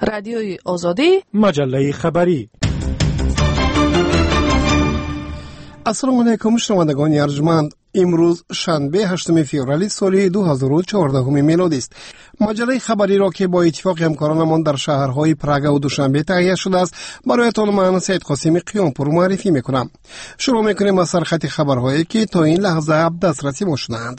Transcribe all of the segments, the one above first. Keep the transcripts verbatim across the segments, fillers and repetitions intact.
رادیوی آزادی، مجله خبری. السلام علیکم شنوندگان ارجمند. امروز شنبه هشتم فوریه سال دو هزار و چهارده میلادی است. مجله خبری را که با اتفاق همکارانمان در شهرهای پراگ و دوشنبه تهیه شده است برایتان من سید قاسم قیامپور معرفی میکنم. شروع میکنیم از سرخط خبرهایی که تا این لحظه دسترسی ما شدند.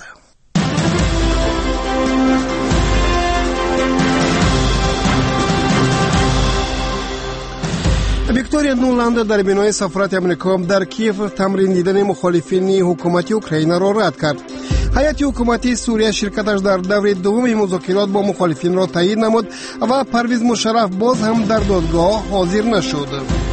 ویکتوریا نولند در بینای سفارت امریکا در کیف تمرین دیدن مخالفین حکومت اوکراین را رد کرد. هیئت حکومتی سوریه شرکتش در دور دوم مذاکرات با مخالفین را تایید نمود و پرویز مشرف باز هم در دادگاه حاضر نشد.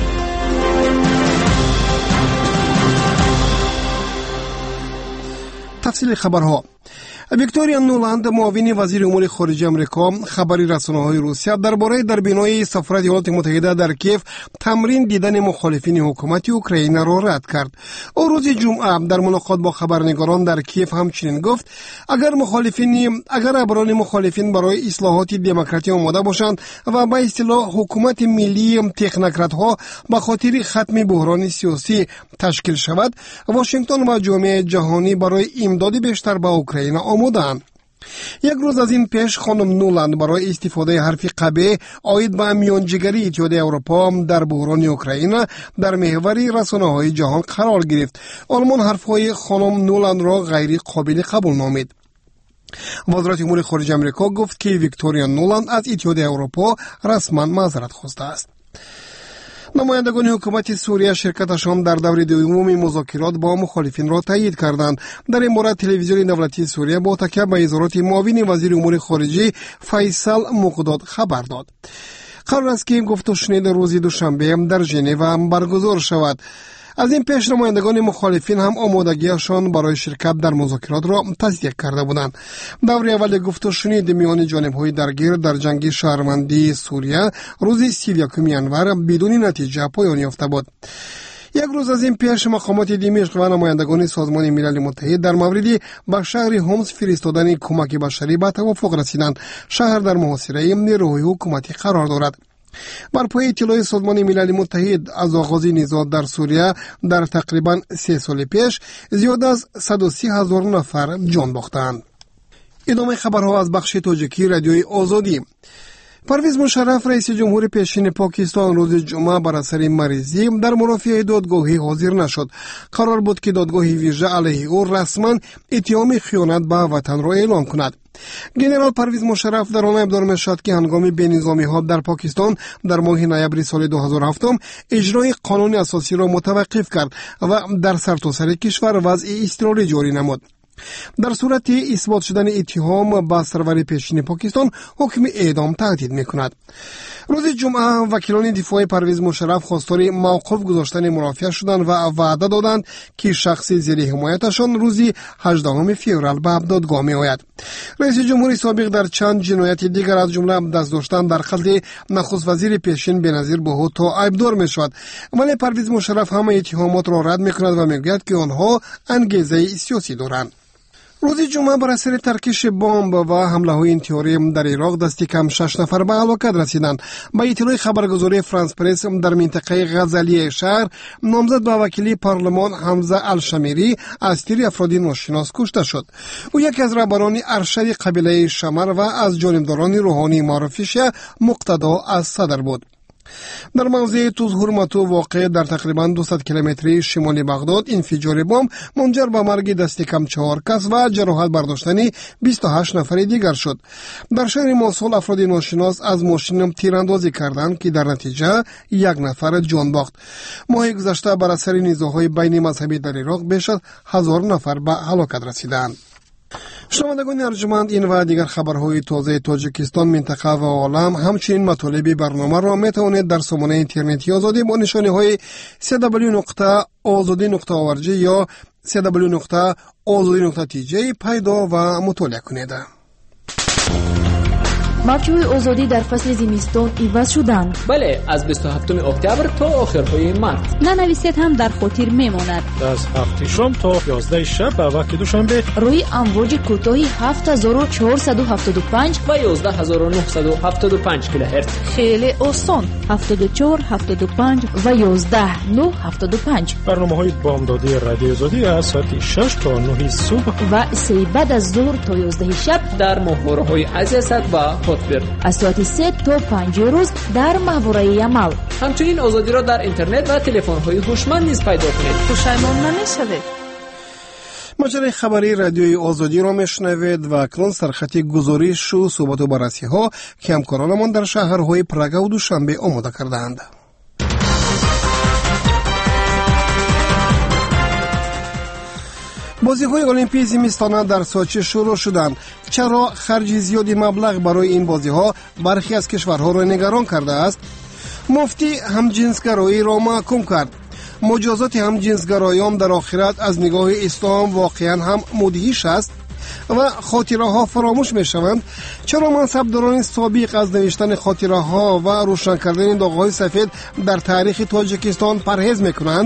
تفصیل خبرها. ویکتوریا نولند معاون وزیر امور خارجه آمریکا خبری رسانه‌های روسیه درباره در بینای سفارت ایالات متحده در کیف تمرین دیدن مخالفین حکومت اوکراین را رد کرد. او روز جمعه در ملاقات با خبرنگاران در کیف همچنین گفت اگر مخالفین اگر ابران مخالفین برای اصلاحات دموکراتی آماده باشند و به اصطلاح حکومت ملی تکنوکرات ها به خاطر ختم بحران سیاسی تشکیل شود، واشنگتن و جامعه جهانی برای امداد بیشتر به اوکراین آماده‌اند. یک روز از این پیش خانم نولند برای استفاده حرفی قبیح عاید به میانجیگری اتحادیه اروپا در بحران اوکراین در محور رسانه‌های جهان قرار گرفت. آلمان حرفهای خانم نولند را غیر قابل قبول نامید. وزارت امور خارجه آمریکا گفت که ویکتوریا نولند از اتحادیه اروپا رسما معذرت خواسته است. نمایندگان حکومت سوریه شرکتشان در دور دوم مذاکرات با مخالفین را تایید کردند. در این باره تلویزیون دولتی سوریه با تکیه به اظهارات معاون وزیر امور خارجه فیصل مقداد خبر داد. قرار است که گفت و شنید روز دوشنبه در ژنو برگزار شود. از این پیش نمایندگان مخالفین هم آمادگیشان برای شرکت در مذاکرات را تصدیق کرده بودند. دور اول گفت و شنید میان جانب‌های درگیر در جنگ شهروندی سوریه روز سی و یکم ژانویه بدون نتیجه پایان یافته بود. یک روز از این پیش مقامات دمشق و نمایندگان سازمان ملل متحد در مورد به شهر حمص فرستادن کمک بشری به توافق رسیدند. شهر در محاصره نیروهای حکومتی قرار دارد. بر پای اطلاع سازمان ملل متحد از آغاز نزاع در سوریه در تقریبا سه سال پیش زیاد از صد و سی هزار نفر جان باختند. ادامه خبرها از بخش تاجیکی رادیوی آزادی. پرویز مشرف رئیس جمهور پیشین پاکستان روز جمعه بر اثر مریضی در مرافعه دادگاهی حاضر نشد. قرار بود که دادگاه ویژه علیه او رسما اتهام خیانت به وطن را اعلام کند. جنرال پرویز مشرف در آن ابدار می‌شد که هنگام بینظامی ها در پاکستان در ماه نوامبر سال دو هزار و هفت اجرای قانون اساسی را متوقف کرد و در سرتاسر کشور وضع اضطراری جاری نمود. در صورت اثبات شدن اتهام به سرور پیشین پاکستان حکم اعدام تهدید می‌کند. روز جمعه وکیلان دفاع پرویز مشرف خواستار موقوف گذاشتن مرافعه شدند و وعده دادند که شخص زیر حمایتشان روز هجدهم فوریه به دادگاه می‌آید. رئیس جمهور سابق در چند جنایت دیگر از جمله دست داشتن در قتل نخست وزیر پیشین بنظیر بهوتو ابدار می‌شود، ولی پرویز مشرف همه اتهامات را رد می‌کند و می‌گوید که آنها انگیزه سیاسی دارند. روز جمعه بر اثر ترکش بمب و حمله‌های انتحاری در عراق دست کم شش نفر به هلاکت رسیدند. با اطلاع خبرگزاری فرانس پرس در منطقه غزالیه شهر نامزد به وکیلی پارلمان حمزه الشمیری از تیر افراد ناشناس کشته شد. او یکی از رهبران ارشد قبیله شمر و از جانبداران روحانی معرفیش مقتدا از صدر بود. در موضع توز هرمتو واقع در تقریبا دویست کیلومتری شمال بغداد انفجار بمب منجر به مرگ دست کم چهار کس و جراحت برداشتن بیست و هشت نفر دیگر شد. در شهر موصل افراد ناشناس از ماشین تیراندازی کردند که در نتیجه یک نفر جان باخت. ماه گذشته بر اثر نزاع‌های بین مذهبی در عراق بیش از هزار نفر به هلاکت رسیدند. شنوندگان ارجمند، این و دیگر خبرهای تازه تاجیکستان، منطقه و عالم همچنین مطالب برنامه را می توانید در سامانه اینترنتی آزادی با نشانی های سی دبلیو نقطه آزادی نقطه او ار جی یا سی دبلیو نقطه آزادی نقطه تی جی پیدا و مطالعه کنید. мавҷҳои озодӣ дар фасли зимистон иваз шуданд. бале аз бисту ҳафтуми октябр то охирҳои март. нанависед ҳам дар хотир мемонад. аз ҳафти шом то ёздаҳи шаб ба вақти душанбе рӯи амвоҷи кӯтоҳи ҳафт ҳазору чаҳорсаду ҳафтоду панҷ ва ёздаҳ ҳазору нуҳсаду ҳафтоду панҷ килоҳерц. хеле осон. ҳафтоду чор ҳафтоду панҷ ва ёздаҳ нӯҳ ҳафтоду панҷ. барномаҳои бомдодии радиои озодӣ аз соати шаш то нӯҳи субҳ ва се баъд аз зуҳр то ёздаҳи шаб дар моҳвораҳои азиясад ва хотбир. аз соати се то панҷи рӯз дар маҳвораи амал. ҳамчунин озодиро дар интернет ва телефонҳои ҳушманд низ пайдо кунед. пушаймон намешавед. маҷраи хабари радиои озодиро мешунавед ва акнун сархати гузоришу суҳбату баррасиҳо ки ҳамкоронамон дар шаҳрҳои Прагаву Душанбе омода кардаанд. бозиҳои олимпии зимистона дар Сочи шурӯъ шуданд. чаро харҷи зиёди маблағ барои ин бозиҳо бархе аз кишварҳоро нигорон кардааст? муфтӣ ҳамҷинсгароиро маҳкум кард. муҷозоти ҳамҷинсгароён дар охират аз нигоҳи ислом воқеан ҳам мудҳиш аст ва хотираҳо фаромӯш мешаванд. чаро мансабдорони собиқ аз навиштани хотираҳо ва рӯшан кардани доғҳои сафед дар таърихи Тоҷикистон парҳез мекунанд?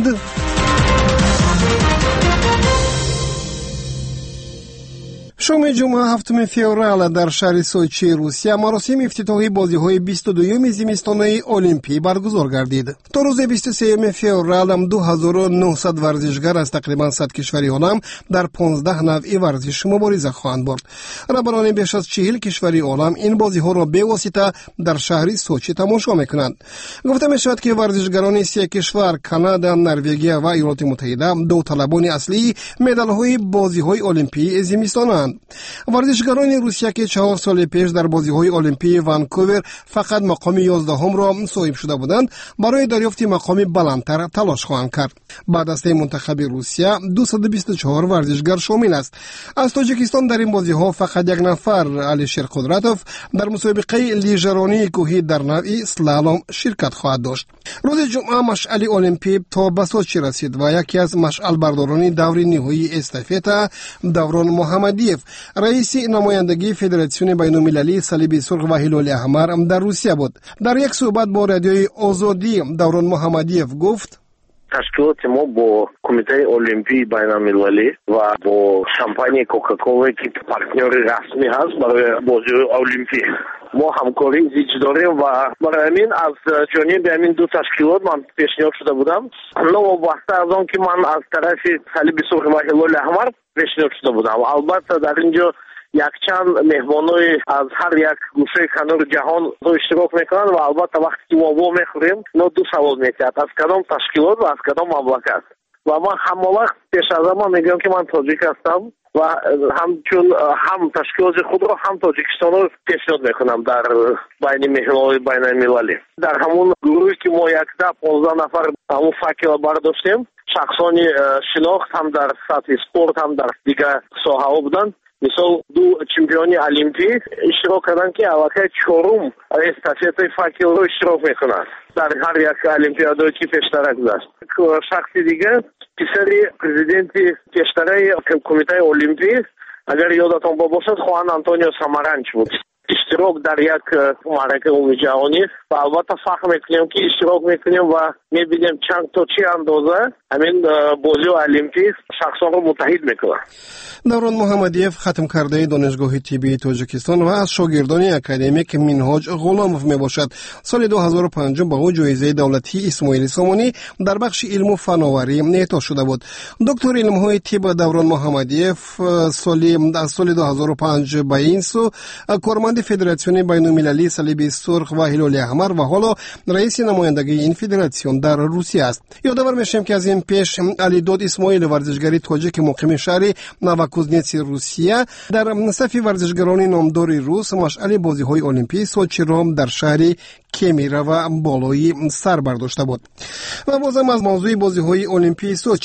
шоми ҷумъа ҳафтуми феврал дар шаҳри Сочи, Русия, маросими ифтитоҳии бозиҳои бисту дуюми зимистонаи олимпӣ баргузор гардид. то рӯзи бисту сеюми феврал ду ҳазору нӯҳсад варзишгар аз тақрибан сад кишвари олам дар понздаҳ навъи варзиш мубориза хоҳанд бурд. раҳбарони беш аз чил кишвари олам ин бозиҳоро бевосита дар шаҳри Сочи тамошо мекунанд. гуфта мешавад ки варзишгарони се кишвар Канада, Норвегия ва Иёлоти Муттаҳида довталабони аслии медалҳои бозиҳои олимпии зимистонанд. варзишгарони Русия ки чаҳор соли пеш дар бозиҳои олимпии Ванкувер фақат мақоми ёздаҳумро соҳиб шуда буданд, барои дарёфти мақоми баландтар талош хоҳанд кард. ба дастаи мунтахаби Русия дусаду бисту чаҳор варзишгар шомил аст. аз Тоҷикистон дар ин бозиҳо фақат як нафар, Алишер Қудратов, дар мусобиқаи лижаронии кӯҳӣ дар навъи слалом ширкат хоҳад дошт. рӯзи ҷумъа машъали олимпӣ то ба Сочи расид ва яке аз машъалбардорони даври ниҳоии эстафета, Даврон Муҳаммадиев, раиси намояндагии Федератсиони байнулмилалии салиби сурх ва ҳилоли аҳмар дар Русия буд. дар як суҳбат бо радиои Озодӣ Даврон Муҳаммадиев гуфт: ташкилоти мо бо Кумитаи олимпии байналмилалӣ ва бо компанияи Кока-Кола ки партнёри расмӣ ҳаст барои бозиҳои олимпӣ мо ҳамкорӣ зич дорем ва барои ҳамин аз ҷониби ҳамин ду ташкилот ман пешниҳод шуда будам. новобаста аз он ки ман аз тарафи салиби сурх ва ҳилоли аҳмар пешниҳод шуда будам. албатта дар ин ҷо якчанд меҳмонои аз ҳар як гӯшаи канори ҷаҳон иштирок мекунанд ва албатта вақте ки мо во мехӯрем но ду савол мекард: аз кадом ташкилот ва аз кадом мамлакат. ва ман ҳамовақт пеш аз ҳама мегӯям ки ман тоҷик ҳастам ва ҳамчун ҳам ташкилоти худро ҳам Тоҷикистонро пешниҳод мекунам дар байни меҳмонҳои байналмилалӣ. дар ҳамун гурӯҳи ки мо якда понздаҳ нафар ҳамун факела бардоштем, шахсони шинохт ҳам дар сатҳи спорт ҳам дар дигар соҳаҳо буданд. мисол ду чемпиони олимпӣ иштирок карданд ки аллакай чорум эстафетаи факелро иштирок мекунанд дар ҳар як олимпиадое ки пештара гузашт. шахси дигар писари президенти пештараи Кумитаи олимпӣ, агар ёдатон бошад, хоҳан Антонио Самаранч буд. иштирок дар як маърака умумиҷаҳонӣ ва албатта фахр мекунем ки иштирок мекунем ва мебинем чанд то чӣ андоза ҳамин бозиҳои олимпӣ шахсонро муттаҳид мекунад. Даврон Муҳаммадиев хатмкардаи донишгоҳи тиббии Тоҷикистон ва аз шогирдони академик Минҳоҷ Ғуломов мебошад. соли ду ҳазору панҷум ба ӯ ҷоизаи давлатии Исмоили Сомонӣ дар бахши илму фановарӣ эъто шуда буд. доктори илмҳои тиб Даврон Муҳаммадиев соли аз соли ду ҳазору панҷ ба ин су корманди Федератсиони байнулмилалии салиби сурх ва ҳилоли аҳмар ва ҳоло раиси намояндагии ин федератсион дар Русия аст. ёдовар мешавем ки аз ин пеш Алидод Исмоил, варзишгари тоҷики муқими шаҳри Новокузнеци, Русия, дар сафи варзишгарони номдори рус машъали бозиҳои олимпии Сочиро дар шаҳри Кемира ва болои сар бардошта буд. ва бозам аз мавзӯи бозиҳои олимпии Сочи.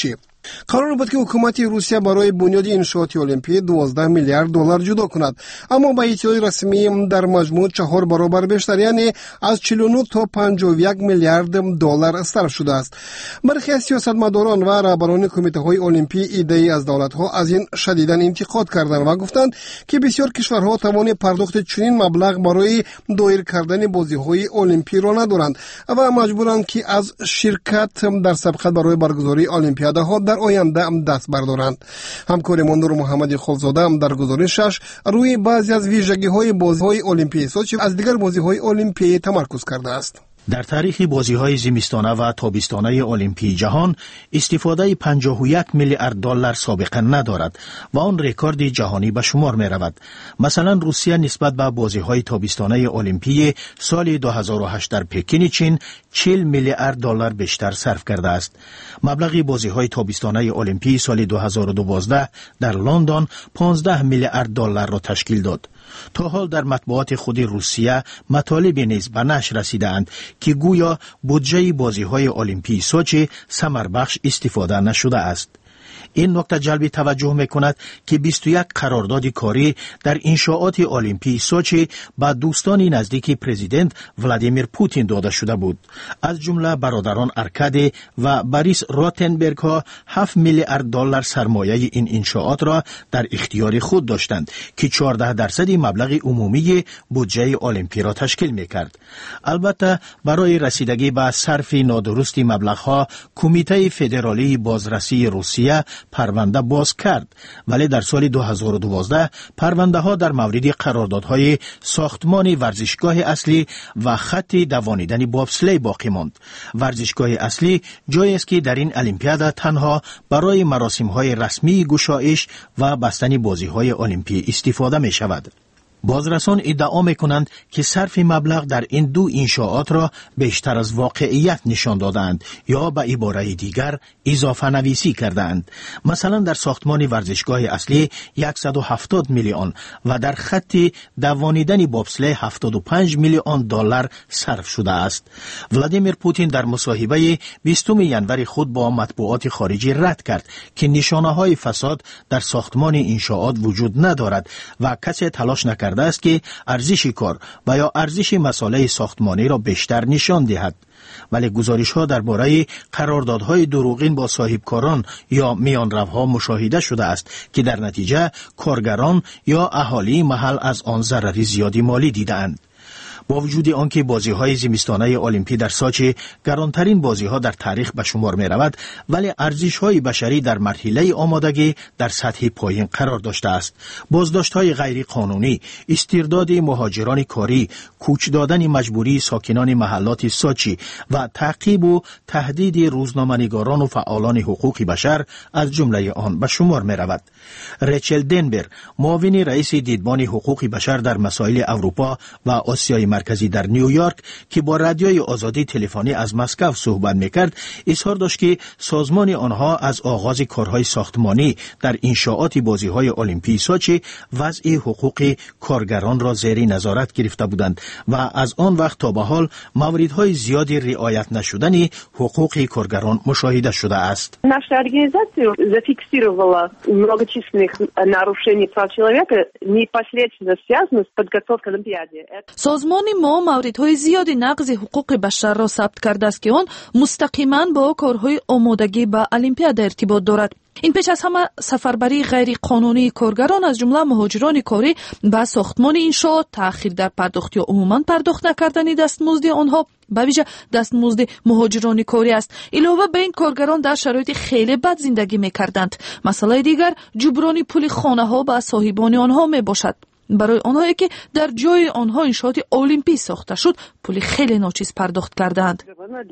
قرار بود که حکومت روسیه برای بنیاد انشاءات المپی دوازده میلیارد دلار جدا کند، اما با اطلاع رسمی در مجموع چهار برابر بیشتر، یعنی از چهل و نه تا پنجاه و یک میلیارد دلار صرف شده است. برخی از سیاستمداران و رهبران کمیته های المپی ایده از دولت ها از این شدیداً انتقاد کردند و گفتند که بسیار کشورها توان پرداخت چنین مبلغ برای دایر کردن بازی های المپی را ندارند و مجبورند که از شرکت در سبقت برای برگزاری المپیاد ها در آینده دست بردارند. همکارمان نور محمد خلزاده در گزارشش روی بعضی از ویژگی های بازی های المپی سوچی از دیگر بازی های المپی تمرکز کرده است. در تاریخ بازی‌های زمستانه و تابستانه المپی جهان استفاده پنجاه و یک میلیارد دلار سابقه ندارد و آن رکورد جهانی به شمار می‌رود. مثلا روسیه نسبت به بازی‌های تابستانه المپی سال دو هزار و هشت در پکین چین چهل میلیارد دلار بیشتر صرف کرده است. مبلغ بازی‌های تابستانه المپی سال دو هزار و دوازده در لندن پانزده میلیارد دلار را تشکیل داد. تا حال در مطبوعات خود روسیه مطالب نیز به نشر رسیدند که گویا بودجه بازی‌های المپی سوچی ثمربخش استفاده نشده است. این نکته جلب توجه میکند که بیست و یک قرارداد کاری در انشاءات المپی سوچی با دوستان نزدیک پرزیدنت ولادیمیر پوتین داده شده بود. از جمله برادران ارکادی و باریس روتنبرگ ها هفت میلیارد دلار سرمایه این انشاءات را در اختیار خود داشتند که چهارده درصد مبلغ عمومی بودجه المپی را تشکیل میکرد. البته برای رسیدگی به صرف نادرست مبلغ ها کمیته فدرالی بازرسی روسیه پرونده باز کرد، ولی در سال دو هزار و دوازده پرونده ها در مورد قراردادهای ساختمان ورزشگاه اصلی و خط دوانیدن بابسلی باقی ماند. ورزشگاه اصلی جایی است که در این المپیاد تنها برای مراسم های رسمی گشایش و بستن بازی های المپی استفاده می شود. بازرسان ادعا میکنند که صرف مبلغ در این دو انشاءات را بیشتر از واقعیت نشان دادند یا به عباره دیگر اضافه نویسی کردند. مثلا در ساختمان ورزشگاه اصلی صد و هفتاد میلیون و در خط دوانیدن بابسلی هفتاد و پنج میلیون دلار صرف شده است. ولادیمیر پوتین در مصاحبه بیستم ژانویه خود با مطبوعات خارجی رد کرد که نشانه های فساد در ساختمان انشاءات وجود ندارد و کسی تلاش نکرد است که ارزش کار و یا ارزش مساله ساختمانی را بیشتر نشان دهد. ولی گزارش ها درباره قراردادهای دروغین با صاحبکاران یا میانروها مشاهده شده است که در نتیجه کارگران یا اهالی محل از آن ضرر زیادی مالی دیدند. با وجود آنکه بازی‌های زمستانه المپی در سوچی گرانترین بازی‌ها در تاریخ به شمار می‌رود، ولی ارزش‌های بشری در مرحله آمادگی در سطح پایین قرار داشته است. بازداشت‌های غیر قانونی، استرداد مهاجران کاری، کوچ دادن مجبوری ساکنان محلات سوچی و تعقیب و تهدید روزنامه‌نگاران و فعالان حقوق بشر از جمله آن به شمار می‌رود. ریچل دنبر، معاون رئیس دیدبان حقوق بشر در مسائل اروپا و آسیای مرکزی در نیویورک که با رادیوی آزادی تلفنی از مسکو صحبت میکرد، اظهار داشت که سازمان آنها از آغاز کارهای ساختمانی در انشاءات بازی‌های المپی سوچی وضع حقوق کارگران را زیر نظارت گرفته بودند و از آن وقت تا به حال موردهای زیادی رعایت نشدن حقوق کارگران مشاهده شده است. Наша организация зафиксировала многочисленных нарушений прав человека, непосредственно связанных с подготовкой к Олимпиаде. سازمان ما موردهای زیادی نقض حقوق بشر را ثبت کرده است که آن مستقیما با کارهای آمادگی به المپیاد ارتباط دارد. این پیش از همه سفربری غیر قانونی کارگران از جمله مهاجران کاری به ساختمان انشاءات، تأخیر در پرداخت یا عموما پرداخت نکردن دستمزد آنها به ویژه دستمزد مهاجران کاری است. علاوه به این کارگران در شرایط خیلی بد زندگی می‌کردند. مسئله دیگر جبران پول خانه ها به صاحبان آنها می باشد. برای آنهایی که در جای آنها انشاءات المپی ساخته شد پول خیلی ناچیز پرداخت کردند.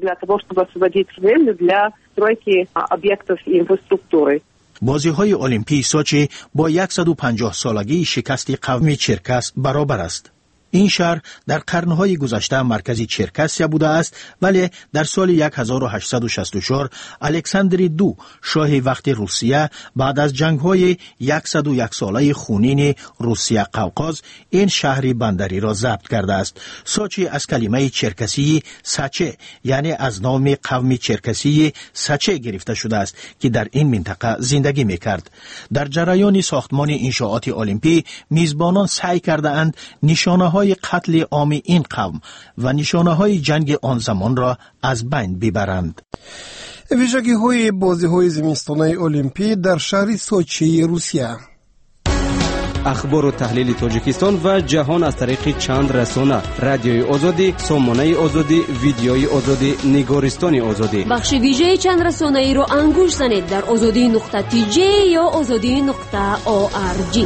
بازی‌های المپی سوچی با صد و پنجاه سالگی شکست قومی چرکس برابر است. این شهر در قرنهای گذشته مرکزی چرکسیا بوده است، ولی در سال هزار و هشتصد و شصت و چهار الکساندر دو شاه وقت روسیه بعد از جنگ‌های صد و یک ساله خونین روسیه قوقاز این شهر بندری را ضبط کرده است. ساچی از کلمه چرکسی سچه یعنی از نام قوم چرکسی سچه گرفته شده است که در این منطقه زندگی می‌کرد. در جریان ساختمان انشاءات المپی میزبانان سعی کرده اند نشانه‌های قتل عام این قوم و نشانه‌های جنگ آن زمان را از بین ببرند. ویژگی‌های بازی‌های زمستان‌های المپی در شهر سوچی روسیه. اخبار و تحلیل تاجیکستان و جهان از طریق چند رسانه: رادیوی آزادی، سامانه آزادی، ویدیوی آزادی، نگارستان آزادی. بخش ویژه چند رسانه ای رو انگوش زنید در آزادی نقطه تی جی یا آزادی نقطه او آر جی.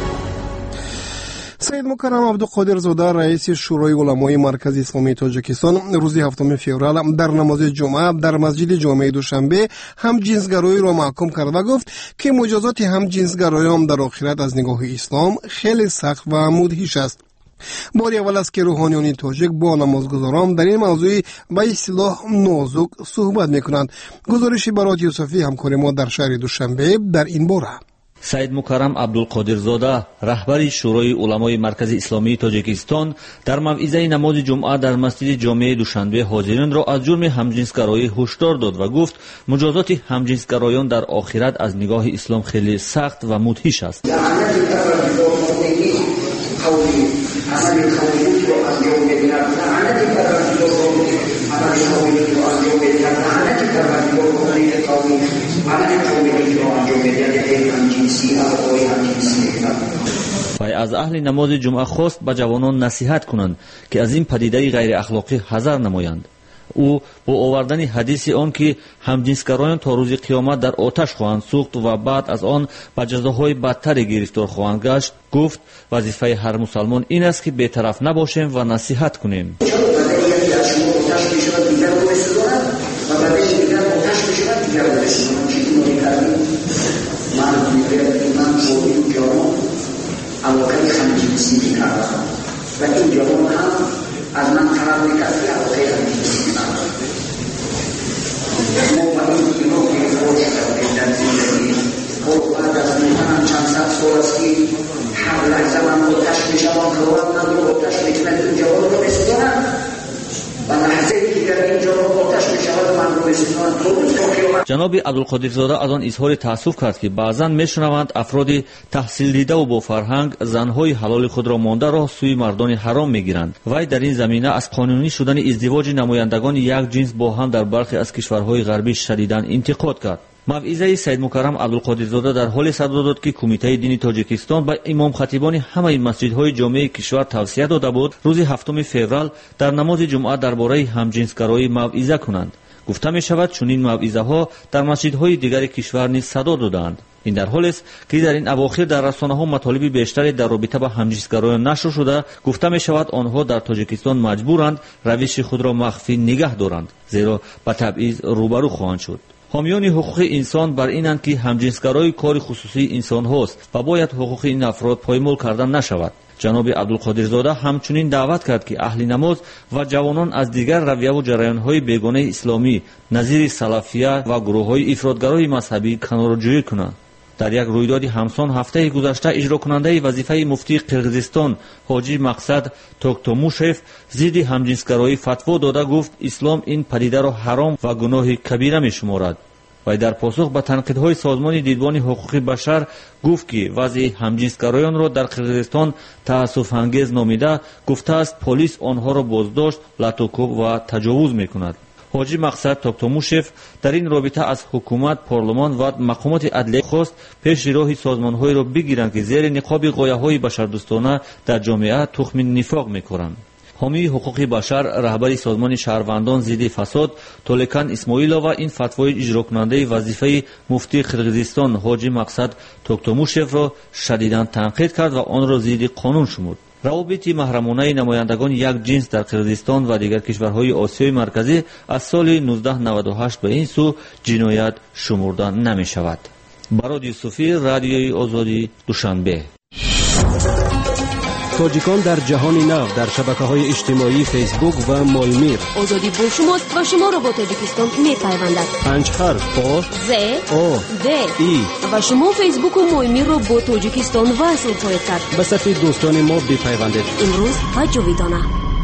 سید مکرم عبدالقادر زاده رئیس شورای علمای مرکز اسلامی تاجیکستان روز هفتم فوریه در نماز جمعه در مسجد جامع دوشنبه هم جنسگرایی را محکوم کرد و گفت که مجازات هم جنسگرایان در آخرت از نگاه اسلام خیلی سخت و مدهش است. باری اول است که روحانیان تاجیک با نمازگزاران در این موضوع به اصطلاح نازک صحبت میکنند. گزارش برات یوسفی همکار ما در شهر دوشنبه در این باره. سید مکرم عبدالقادرزاده رهبر شورای علمای مرکز اسلامی تاجیکستان در موعظه نماز جمعه در مسجد جامع دوشنبه حاضرین را از جرم همجنسگرایی هشدار داد و گفت مجازات همجنسگرایان در آخرت از نگاه اسلام خیلی سخت و مدهش است. و از اهل نماز جمعه خواست به جوانان نصیحت کنند که از این پدیده غیر اخلاقی حذر نمایند. او با آوردن حدیث آن که همجنسگرایان تا روز قیامت در آتش خواهند سوخت و بعد از آن به جزاهای بدتر گرفتار خواهند گشت گفت وظیفه هر مسلمان این است که بی‌طرف نباشیم و نصیحت کنیم. علاقه همجنسی می‌کردم و این جوان هم از من طلب می‌کرد که علاقه همجنسی ندارم. ما با این اینا که خوش کردیم در زندگی و بعد از می‌کنم چند صد سال است که هر لحظه من آتش می‌شوم خواهد من رو آتش می‌کنم این جوان رو بسیارم و لحظه که در این جوان آتش می‌شود من رو بسیارم جناب عبدالقادرزاده از آن اظهار تأسف کرد که بعضاً میشنوند افراد تحصیل دیده و با فرهنگ زنهای حلال خود را مانده را سوی مردان حرام میگیرند. وی در این زمینه از قانونی شدن ازدواج نمایندگان یک جنس با هم در برخی از کشورهای غربی شدیداً انتقاد کرد. موعظه سید مکرم عبدالقادرزاده در حال صدر داد که کمیته دینی تاجیکستان به امام خطیبان همه مسجدهای جامع کشور توصیه داده بود روز هفتم فوریه در نماز جمعه درباره همجنسگرایی موعظه کنند. گفته می شود چنین موعظه ها در مسجدهای دیگر کشور نیز صدا دادند. این در حالی است که در این اواخر در رسانه ها مطالب بیشتری در رابطه با همجنسگرایان نشر شده. گفته می شود آنها در تاجیکستان مجبورند روش خود را مخفی نگه دارند زیرا با تبعیض روبرو خواهند شد. حامیان حقوق انسان بر اینند که همجنسگرایی کار خصوصی انسان هاست و باید حقوق این افراد پایمال کردن نشود. جناب عبدالقادرزاده همچنین دعوت کرد که اهل نماز و جوانان از دیگر رویه و جریان‌های بیگانه اسلامی نظیر سلفیه و گروه‌های افراطگرای مذهبی کناره‌جویی کنند. در یک رویداد همسان هفته گذشته اجرا کننده وظیفه مفتی قرقیزستان حاجی مقصد توکتوموشف ضد همجنسگرایی فتوا داده گفت اسلام این پدیده را حرام و گناه کبیره می‌شمارد. و در پاسخ به تنقیدهای سازمان دیدبان حقوق بشر گفت که وضع همجنسگرایان را در قرقیزستان تأسف انگیز نامیده گفته است پلیس آنها را بازداشت، لطوکوب و تجاوز می‌کند. حاجی مقصد توکتوموشف در این رابطه از حکومت، پارلمان و مقامات عدلیه خواست پیش راه سازمان‌های را بگیرند که زیر نقاب غایه‌های بشردوستانه در جامعه تخم نفاق می‌کنند. حامی حقوق بشر رهبر سازمان شهروندان ضد فساد تولکان اسماعیلووا این فتوای اجرا کننده وظیفه مفتی قرقیزستان حاجی مقصد توکتوموشف را شدیداً تنقید کرد و آن را ضد قانون شمرد. روابط محرمانه نمایندگان یک جنس در قرقیزستان و دیگر کشورهای آسیای مرکزی از سال نوزده نود و هشت به این سو جنایت شمرده نمی شود. برات یوسفی، رادیوی آزادی، دوشنبه. تاجیکان در جهان نو در شبکه‌های اجتماعی فیسبوک و مالمیر. آزادی با شماست و شما را با تاجیکستان می‌پیوندد. پنج حرف با ز او د ای و شما فیسبوک و مالمیر را با تاجیکستان وصل خواهید کرد. به صفحه دوستان ما بپیوندید. امروز و جاویدانه.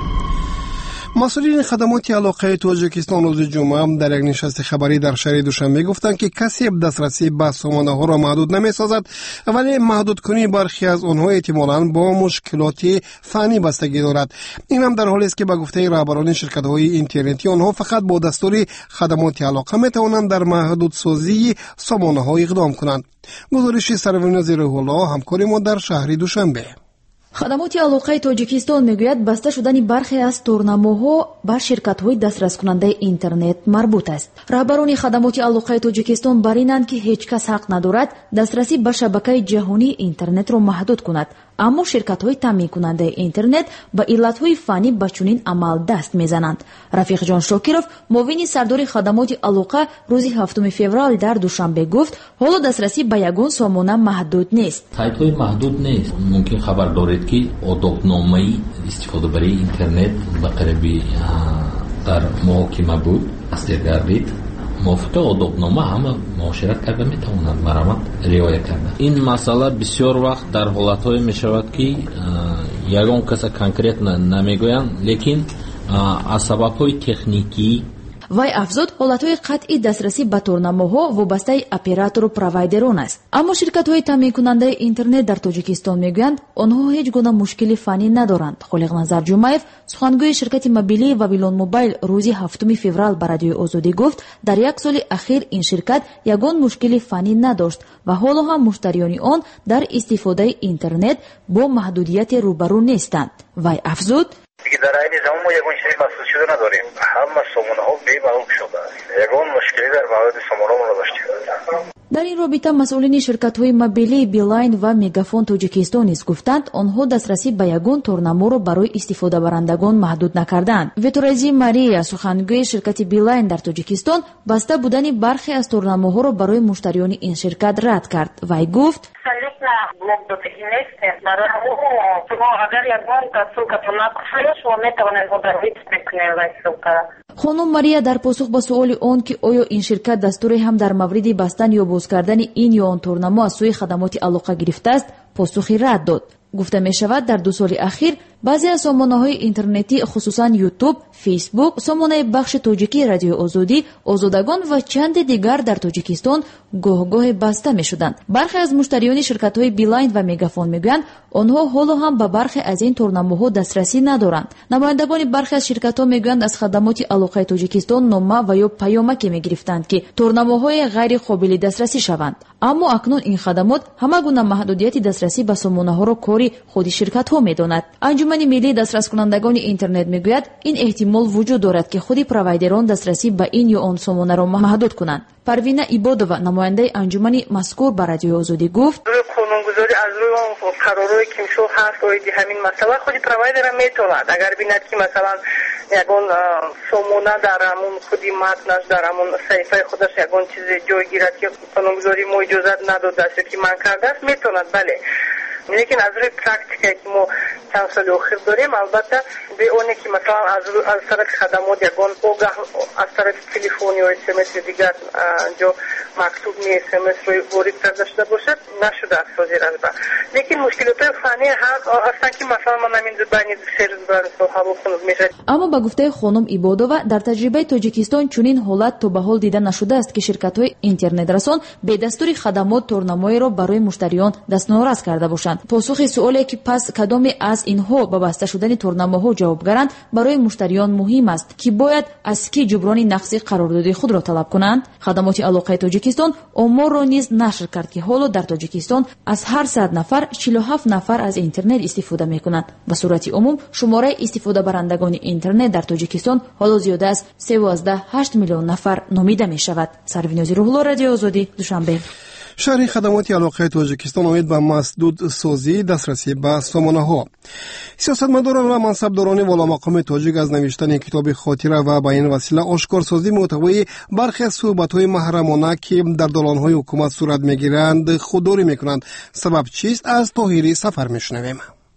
مسئولین خدمات علاقه تاجیکستان روز جمعه در یک نشست خبری در شهر دوشنبه گفتند که کسی دسترسی به سامانه ها را محدود نمی سازد، ولی محدود کنی برخی از آنها احتمالاً با مشکلات فنی بستگی دارد. این هم در حالی است که به گفته رهبران شرکت های اینترنتی آنها فقط با دستور خدمات علاقه می توانند در محدود سازی سامانه ها اقدام کنند. گزارش سرور نظیره الله همکار ما در شهر دوشنبه. خدمات علاقه تاجیکستان میگوید بسته شدن برخی از تورنماها بر شرکت‌های دسترس کننده اینترنت مربوط است. رهبران خدمات علاقه تاجیکستان بر اینند که هیچ کس حق ندارد دسترسی به شبکه جهانی اینترنت را محدود کند، اما شرکت‌های تامین کننده اینترنت با علت‌های فنی به چنین عمل دست میزنند. رفیق جان شاکرов معاون سردار خدمات علاقه روز هفتم فوریه در دوشنبه گفت حالا دسترسی به یگان سامانه محدود نیست. سایت‌های محدود نیست. ممکن خبر دارید که آدابنامه‌ای استفاده برای اینترنت به قربی در محاکمه بود تصدیق گردید. موافق آدابنامه همه معاشرت کرده میتوانند مرامت رعایت کرده. این مسئله بسیار وقت در حالت‌های میشود که یگان کس کنکرت نمیگویند، لیکن از سبب‌های تکنیکی وای افزود حالتهای قطعی دسترسی به تورنماها وابسته اپراتور و پروایدران است، اما شرکت‌های تامین کننده اینترنت در تاجیکستان میگویند آنها هیچ گونه مشکلی فنی ندارند. خالق نظر جمعیف سخنگوی شرکت موبیلی و ویلون موبایل روز هفتم فوریه بر رادیوی آزادی گفت در یک سال اخیر این شرکت یگان مشکلی فنی نداشت و حالا هم مشتریان آن در استفاده اینترنت با محدودیت روبرو نیستند. وای افزود دیگه در این زمان ما یگان چیزی محسوس شده نداریم. همه سامانه ها بی معلوم شده است. یگان مشکلی در مورد سامانه ها نداشتیم. در این رابطه مسئولین شرکت‌های موبیلی بیلاین و مگافون تاجیکستان نیز گفتند آنها دسترسی به یگان تورنما را برای استفاده برندگان محدود نکردند. ویتورازی ماریا سخنگوی شرکت بیلاین در تاجیکستان بسته بودن برخی از تورنماها را برای مشتریان این شرکت رد کرد. وی گفت блокдотеки не сте. Шумо агар ягон ссылкато накушаед, шумо метавонед во дарвид мекунед вай ссылкара. خانم ماریا در پاسخ به سؤال آن که آیا این شرکت دستوری هم در مورد بستن یا باز کردن این یا آن تورنما از سوی خدمات علاقه گرفته است، پاسخی رد داد. گفته می شود در دو سال اخیر بعضی از سامانه‌های اینترنتی خصوصا یوتیوب، فیسبوک، سامانه بخش تاجیکی رادیو آزادی، آزادگان و چند دیگر در تاجیکستان گاه گاه بسته می شدند. برخی از مشتریان شرکت‌های بیلاین و مگافون میگویند آنها حالا هم به برخی از این تورنماها دسترسی ندارند. نمایندگان برخی از شرکت‌ها میگویند از خدمات علاقه تاجیکستان نامه و یا پیامکی میگرفتند که تورنماهای غیر قابل دسترسی شوند، اما اکنون این خدمات همه گونه محدودیت دسترسی به سامانه‌ها را کاری خود شرکت‌ها می‌داند. انجمن ملی دسترس کنندگان اینترنت میگوید این احتمال وجود دارد که خود پروایدران دسترسی به این یا آن سامانه را محدود کنند. پروینه ایبادова نماینده انجمن مذکور بر رادیو آزادی گفت قانونگذاری از روی اون قرارهای که میشه هست روی همین مسئله خود پروایدر میتواند اگر بیند که مثلا یگان سامانه در همون خودی متنش در همون صفحه خودش یگان چیز جای گیرد که قانونگذاری ما اجازت نداده است که من کرده است میتواند، بله. لیکن از روی پرکتیکه که ما چند سال اخیر داریم البته به اونی که مثلا از از طرف خدمات یگان اوگاه از طرف تلفنی و اس ام اس دیگر جو مکتوب می اس ام اس روی وارد کرده شده باشد نشده است وزیر با. لیکن مشکلات فنی هست اصلا که مثلا ما نمین زبانی سرز برای حل کنند میشه. اما با گفته خانم ایبادова در تجربه تاجیکستان چنین حالت تا به حال دیده نشده است که شرکت‌های اینترنت رسان به دستور خدمات تورنمایی را برای مشتریان دستنوراز کرده باشند. پاسخ سوالی که پس کدام از اینها با بسته شدن تورنماها جوابگرند برای مشتریان مهم است که باید از کی جبران نقص قرارداد خود را طلب کنند. خدمات علاقه تاجیکستان آمار را نیز نشر کرد که حالا در تاجیکستان از هر صد نفر چهل و هفت نفر از اینترنت استفاده میکنند. به صورت عموم شماره استفاده برندگان اینترنت در تاجیکستان حالا زیاده از سیزده و هشت میلیون نفر نامیده می شود. سروینازی روح‌الله، رادیو آزادی، دوشنبه. شهر خدمات علاقه تاجیکستان امید به مسدود سازی دسترسی به سامانه ها. سیاستمداران و منصبداران والا مقام تاجیک از نوشتن کتاب خاطره و به این وسیله آشکارسازی محتوای برخی از صحبت‌های محرمانه که در دالان‌های حکومت صورت می‌گیرند خودداری می‌کنند. سبب چیست؟ از طاهری سفر می‌شنویم.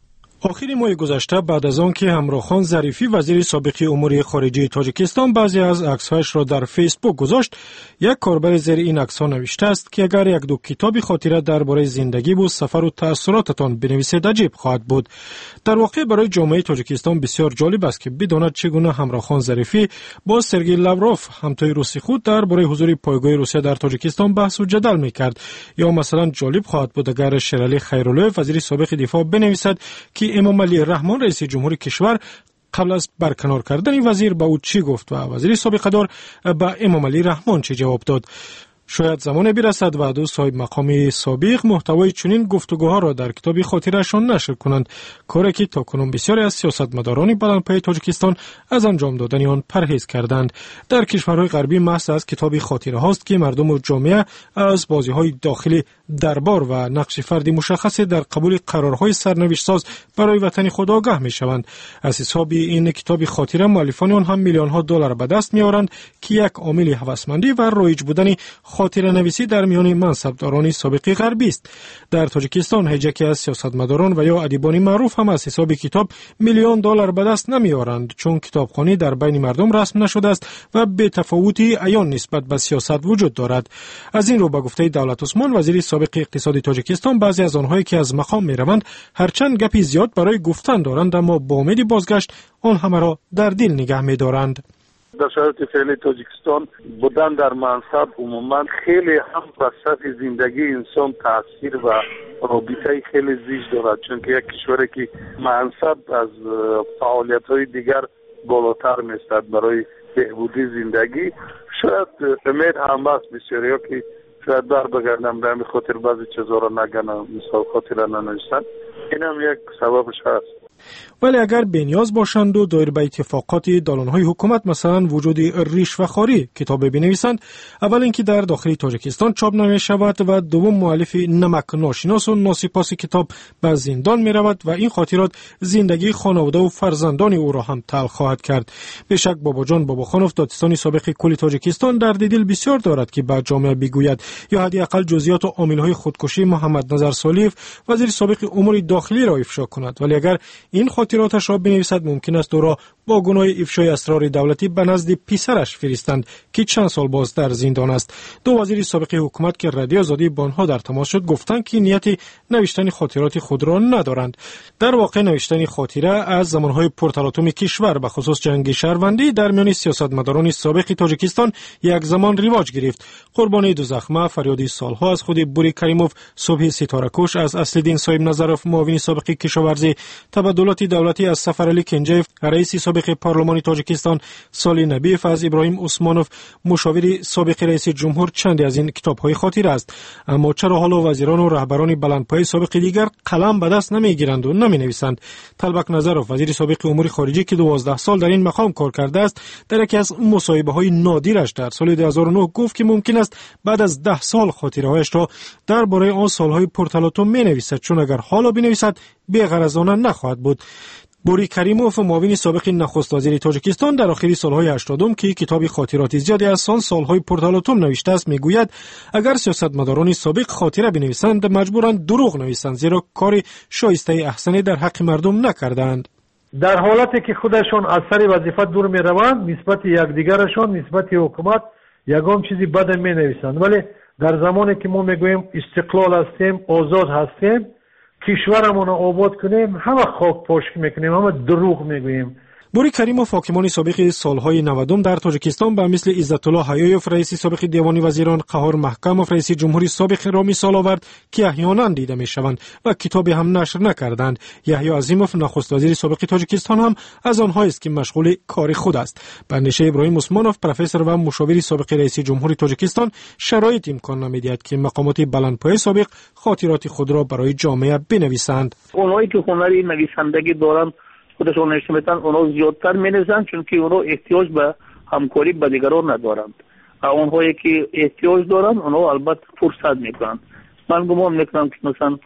آخر ماه گذشته بعد از آن که همراخان ظریفی وزیر سابق امور خارجه تاجیکستان بعضی از عکس‌هایش را در فیسبوک گذاشت، یک کاربر زیر این عکس‌ها نوشته است که اگر یک دو کتاب خاطره درباره زندگی و سفر و تأثیراتتان بنویسید عجیب خواهد بود. در واقع برای جامعه تاجیکستان بسیار جالب است که بداند چگونه همراخان ظریفی با سرگئی لاوروف همتای روسی خود درباره حضور پایگاه روسیه در تاجیکستان بحث و جدل می‌کرد. یا مثلا جالب خواهد بود اگر شیرعلی خیرالله وزیر سابق دفاع بنویسد که امام علی رحمان رئیس جمهور کشور قبل از برکنار کردن وزیر به او چی گفت و وزیر سابق دار به امام علی رحمان چی جواب داد. شاید زمان برسد و دو صاحب مقام سابق محتوای چنین گفتگوها را در کتاب خاطره‌شان نشر کنند، کاری که تاکنون بسیاری از سیاستمداران بلندپایه تاجیکستان از انجام دادن آن پرهیز کردند. در کشورهای غربی محض از کتاب خاطره هاست که مردم و جامعه از بازی‌های داخلی دربار و نقش فردی مشخص در قبول قرارهای سرنوشت ساز برای وطن خود آگاه می‌شوند. از حساب این کتاب خاطره مؤلفان آن هم میلیون‌ها دلار به دست می‌آورند که یک عامل هوسمندی و رایج بودن خاطره نویسی در میان منصبداران سابق غربی است. در تاجیکستان هیچ از سیاستمداران و یا ادیبان معروف هم از حساب کتاب میلیون دلار به دست نمی‌آورند، چون کتابخوانی در بین مردم رسم نشده است و به تفاوتی عیان نسبت به سیاست وجود دارد. از این رو به گفته دولت عثمان وزیر سابق اقتصادی تاجیکستان بعضی از آنهایی که از مقام می‌روند هرچند گپی زیاد برای گفتن دارند اما با امید بازگشت آن همه را در دل نگه می‌دارند. در شرایط فعلی تاجیکستان بودن در منصب عموما خیلی هم بر سطح زندگی انسان تاثیر و رابطه خیلی زیاد دارد، چون که یک کشوری که منصب از فعالیت‌های دیگر بالاتر می‌استد برای بهبودی زندگی. شاید امید هم بس بسیاریا که شاید بر بگردم به همین خاطر بعضی چیزا را نگنم، مثال خاطره ننوشتن، این هم یک سببش هست. ولی اگر بنیاز باشند و دایر به اتفاقات دالانهای حکومت مثلا وجود ریش و خاری کتاب بنویسند، اول اینکه در داخل تاجیکستان چاپ نمی شود و دوم مؤلف نمک ناشناس و ناسپاس کتاب به زندان می رود و این خاطرات زندگی خانواده و فرزندان او را هم تلخ خواهد کرد. به شک باباجان باباخانوف دادستانی سابق کل تاجیکستان در دل بسیار دارد که به جامعه بگوید یا حداقل جزئیات و عامل‌های خودکشی محمد نظر سالیف وزیر سابق امور داخلی را افشا کند، ولی اگر این خاطراتش را بنویسد ممکن است او را با گناه افشای اسرار دولتی به نزد پسرش فرستند که چند سال باز در زندان است. دو وزیر سابق حکومت که رادیو آزادی با آنها در تماس شد گفتند که نیت نوشتن خاطرات خود را ندارند. در واقع نوشتن خاطره از زمانهای پرتلاطم کشور به خصوص جنگ شهروندی در میان سیاستمداران سابق تاجیکستان یک زمان رواج گرفت. قربانی دو زخمه فریادی سالها از خود بوری کریموف، صبح ستاره کش از اصلدین صاحب نظروف معاون سابق کشاورزی، تبادلات دولتی از سفرعلی کنجیف رئیس سابق پارلمان تاجیکستان، سالی نبیف از ابراهیم عثمانوف مشاور سابق رئیس جمهور چند از این کتاب‌های خاطره است. اما چرا حالا وزیران و رهبران بلندپایه سابق دیگر قلم به دست نمیگیرند و نمینویسند؟ طلبک نظروف وزیر سابق امور خارجه که دوازده سال در این مقام کار کرده است، در یکی از مصاحبه‌های نادرش در سال دو هزار و نه گفت که ممکن است بعد از ده سال خاطره‌هایش را درباره آن سال‌های پرتلاطم می‌نویسد، چون اگر حالا بنویسد بی‌غرضانه نخواهد بود. بوری کریموف معاون سابق نخست وزیر تاجیکستان در آخر سالهای هشتادم که کتاب خاطرات زیادی از آن سالهای پرتلاطم نوشته است میگوید اگر سیاستمداران سابق خاطره بنویسند مجبورند دروغ نویسند، زیرا کار شایسته احسنی در حق مردم نکردند. در حالتی که خودشان از سر وظیفه دور می روند نسبت یکدیگرشان نسبت حکومت یگان چیزی بد می نویسند، ولی در زمانی که ما میگوییم استقلال هستیم، آزاد هستیم، کشورمون رو آباد کنیم، همه خاک پاشی میکنیم، همه دروغ میگوییم. بوری کریموف حاکمان سابق سالهای نودم در تاجیکستان به مثل عزت الله حیایوف رئیس سابق دیوان وزیران، قهار محکموف رئیس جمهوری سابق را مثال آورد که احیانا دیده میشوند و کتابی هم نشر نکردند. یحیی عظیموف نخست وزیر سابق تاجیکستان هم از آنهایی است که مشغول کار خود است. به اندیشه ابراهیم عثمانوف پروفسور و مشاور سابق رئیس جمهوری تاجیکستان شرایط امکان نمیدهد که مقامات بلندپایه سابق خاطرات خود را برای جامعه بنویسند. اونایی که هنر نویسندگی دارند خودشون نشون میدن اونا زیادتر مینویسند، چون که اونا احتیاج به همکاری با دیگران ندارند. اونهایی که احتیاج دارند اونا البته فرصت میکنند. من گمان میکنم که مثلا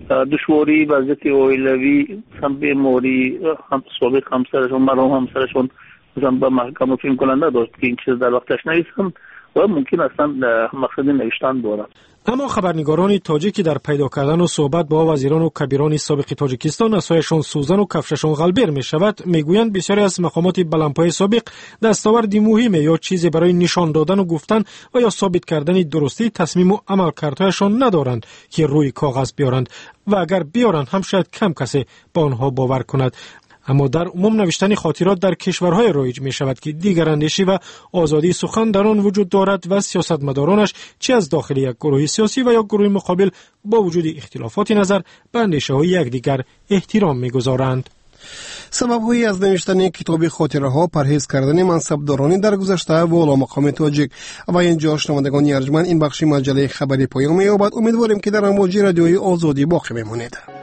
دشواری وضعیت اویلوی سنبه موری هم سابق همسرشون مرحوم همسرشون مثلا به محکمه فیلم کننده داشت که این چیز در وقتش نویسند و ممکن اصلا مقصد نوشتن دارند. اما خبرنگاران تاجیکی در پیدا کردن و صحبت با وزیران و کبیران سابق تاجیکستان از سویشان سوزن و کفششان غلبیر می شود، میگویند بسیاری از مقامات بلندپایه سابق دستاوردی مهم یا چیزی برای نشان دادن و گفتن و یا ثابت کردن درستی تصمیم و عملکردهایشان ندارند که روی کاغذ بیارند و اگر بیارند هم شاید کم کسی با آنها باور کند. اما در عموم نوشتن خاطرات در کشورهای رایج می شود که دیگر اندیشی و آزادی سخن در آن وجود دارد و سیاستمدارانش چه از داخل یک گروه سیاسی و یا گروه مقابل با وجود اختلافات نظر به اندیشه های یکدیگر احترام می گذارند. سبب‌هایی از نوشتن کتاب خاطره ها پرهیز کردن منصبدارانی در گذشته و اعلی مقام تاجیک. و اینجا شنوندگان ارجمند این بخش مجله خبری پایان می‌یابد. امیدواریم که در امواج رادیوی آزادی باقی بمانید.